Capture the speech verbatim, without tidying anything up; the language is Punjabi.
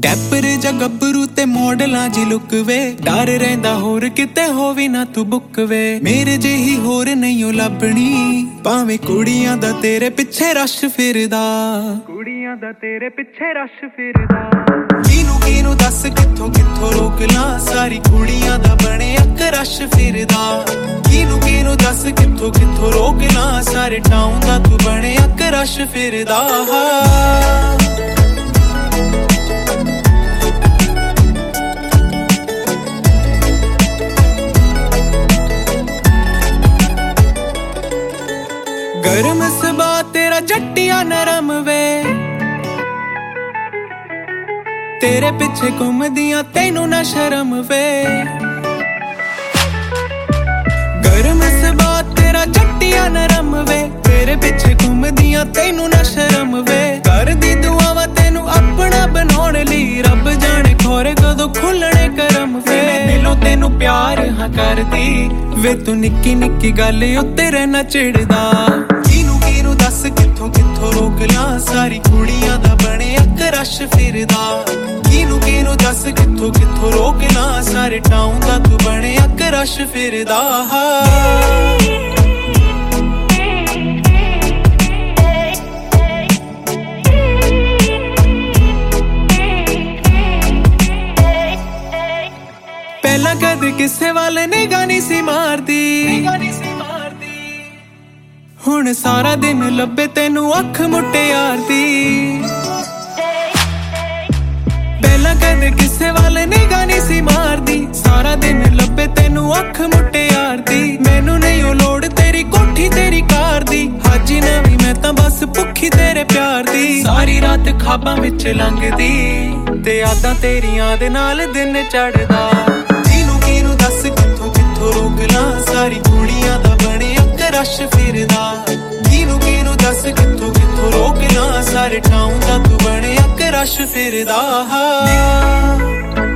ਟੈਪਰ ਜਾਂ ਗੱਭਰੂ ਤੇ ਮੋਡਲਾਂ ਜੀ ਲੁੱਕ ਵੇ ਡਰ ਰਹਿੰਦਾ ਹੋਰ ਕਿਤੇ ਹੋਵੇ ਨਾ ਤੂੰ ਬੁੱਕ ਵੇ ਮੇਰੇ ਜਿਹੀ ਹੋਰ ਨਹੀਂ ਓ ਲੱਭਣੀ ਭਾਵੇਂ ਕੁੜੀਆਂ ਦਾ ਤੇਰੇ ਪਿੱਛੇ ਰਸ਼ ਫਿਰਦਾ ਕੁੜੀਆਂ ਦਾ ਤੇਰੇ ਪਿੱਛੇ ਰਸ਼ ਫਿਰਦਾ ਕਿਨੂੰ ਕਿਨੂੰ ਦੱਸ ਕਿੱਥੋਂ ਕਿੱਥੋਂ ਰੋਕ ਲਾਂ ਸਾਰੀ ਕੁੜੀਆਂ ਦਾ ਬਣਿਆ ਕਰਸ਼ ਫਿਰਦਾ ਕਿਨੂੰ ਕਿਨੂੰ ਦੱਸ ਕਿੱਥੋਂ ਕਿੱਥੋਂ ਰੋਕ ਲਾਂ ਸਾਰੇ ਟਾਊਨ ਦਾ ਤੂੰ ਬਣਿਆ ਕਰਸ਼ ਫਿਰਦਾ ਗਰਮ ਸੁਭਾਅ ਤੇਰਾ ਜੱਟੀਆਂ ਨਰਮ ਵੇ ਤੇਰੇ ਪਿੱਛੇ ਘੁੰਮਦੀਆਂ ਤੈਨੂੰ ਨਾ ਸ਼ਰਮ ਵੇ ਗਰਮ ਸੁਭਾਅ ਤੇਰਾ ਜੱਟੀਆਂ ਨਰਮ ਵੇ ਤੇਰੇ ਪਿੱਛੇ ਘੁੰਮਦੀਆਂ ਤੈਨੂੰ ਨਾ ਸ਼ਰਮ ਵੇ ਕਰਦੀ ਦੁਆਵਾਂ ਤੈਨੂੰ ਆਪਣਾ ਬਣਾਉਣ ਲਈ ਰੱਬ ਜਾਣੇ ਖੋਰੇ ਕਦੋਂ ਖੁੱਲਣੇ ਕਰਮ ਵੇ ਦਿਲੋਂ ਤੈਨੂੰ ਪਿਆਰ ਹਾਂ ਕਰਦੀ ਵੇ ਤੂੰ ਨਿੱਕੀ ਨਿੱਕੀ ਗੱਲ ਉੱਤੇ ਰਹਿਣਾ ਚਿੜਦਾ ਦੱਸ ਕਿੱਥੋਂ ਕਿੱਥੋਂ ਰੋਕ ਲਾਂ ਸਾਰੀ ਕੁੜੀਆਂ ਦਾ ਬਣਿਆ ਕਰਸ਼ ਫਿਰਦਾ ਕਿਨੂੰ ਕਿਨੂੰ ਦੱਸ ਕਿੱਥੋਂ ਕਿੱਥੋਂ ਰੋਕ ਲਾਂ ਸਾਰੇ ਟਾਊਨ ਦਾ ਤੂੰ ਬਣਿਆ ਕਰਸ਼ ਫਿਰਦਾ ਪਹਿਲਾਂ ਕਦੇ ਕਿਸੇ ਵੱਲ ਨਿਗਾਹ ਨਹੀਂ ਸੀ ਮਾਰਦੀ ਹੁਣ ਸਾਰਾ ਦਿਨ ਲੱਭੇ ਤੈਨੂੰ ਅੱਖ ਮੁਟਿਆਰ ਦੀ ਪਹਿਲਾਂ ਕਦੇ ਕਿਸੇ ਵੱਲ ਨਿਗਾਹ ਨਹੀਂ ਸੀ ਮਾਰਦੀ ਸਾਰਾ ਦਿਨ ਲੱਭੇ ਤੈਨੂੰ ਅੱਖ ਮੁਟਿਆਰ ਦੀ ਮੈਨੂੰ ਨਹੀਂ ਉਹ ਲੋੜ ਤੇਰੀ ਕੋਠੀ ਤੇਰੀ ਕਾਰ ਦੀ ਹਾਜੀ ਨਵੀਂ ਮੈਂ ਤਾਂ ਬਸ ਭੁੱਖੀ ਤੇਰੇ ਪਿਆਰ ਦੀ ਸਾਰੀ ਰਾਤ ਖਾਬਾਂ ਵਿੱਚ ਲੰਘਦੀ ਤੇ ਯਾਦਾਂ ਤੇਰੀਆਂ ਦੇ ਨਾਲ ਦਿਨ ਚੜ੍ਹਦਾ ਕਿਨੂੰ ਕਿਨੂੰ ਦੱਸ ਕਿੱਥੋਂ ਕਿੱਥੋਂ ਰੋਕ ਲਾਂ ਸਾਰੀ ਕੁੜੀਆਂ ਦਾ ਬਣਿਆ ਕਰਸ਼ ਫਿਰਦਾ ਕਿਨੂੰ ਕਿਨੂੰ ਦੱਸ ਕਿੱਥੋਂ ਕਿੱਥੋਂ ਰੋਕ ਲਾਂ ਸਾਰੇ ਟਾਊਨ ਦਾ ਤੂੰ ਬਣਿਆ ਕਰਸ਼ ਫਿਰਦਾ